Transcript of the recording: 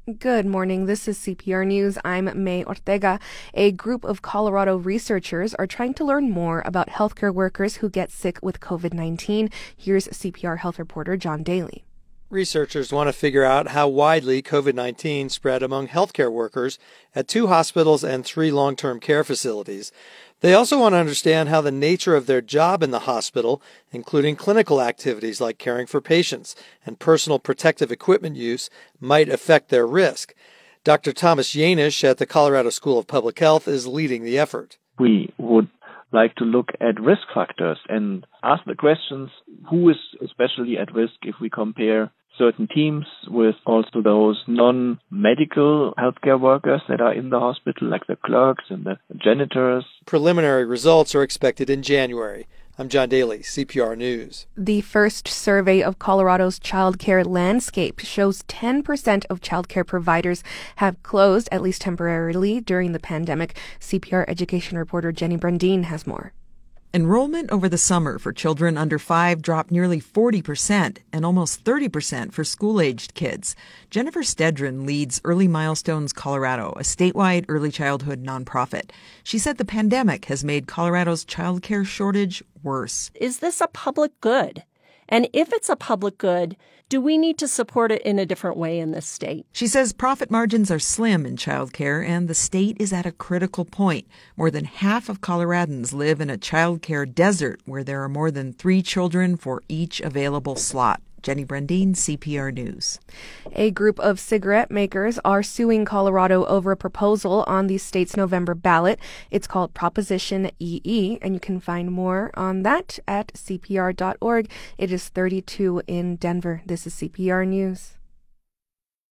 Good morning. This is CPR News. I'm May Ortega. A group of Colorado researchers are trying to learn more about healthcare workers who get sick with COVID-19. Here's CPR health reporter John Daly. Researchers want to figure out how widely COVID-19 spread among healthcare workers at 2 hospitals and 3 long-term care facilities. They also want to understand how the nature of their job in the hospital, including clinical activities like caring for patients and personal protective equipment use, might affect their risk. Dr. Thomas Yanish at the Colorado School of Public Health is leading the effort. We would like to look at risk factors and ask the questions, who is especially at risk if we compare certain teams with also those non-medical healthcare workers that are in the hospital, like the clerks and the janitors. Preliminary results are expected in January. I'm John Daly, CPR News. The first survey of Colorado's childcare landscape shows 10% of childcare providers have closed, at least temporarily, during the pandemic. CPR education reporter Jenny Brandine has more. Enrollment over the summer for children under 5 dropped nearly 40% and almost 30% for school-aged kids. Jennifer Stedron leads Early Milestones Colorado, a statewide early childhood nonprofit. She said the pandemic has made Colorado's childcare shortage worse. Is this a public good? And if it's a public good, do we need to support it in a different way in this state? She says profit margins are slim in childcare, and the state is at a critical point. More than half of Coloradans live in a childcare desert where there are more than 3 children for each available slot. Jenny Brandine, CPR News. A group of cigarette makers are suing Colorado over a proposal on the state's November ballot. It's called Proposition EE, and you can find more on that at cpr.org. It is 32 in Denver. This is CPR News.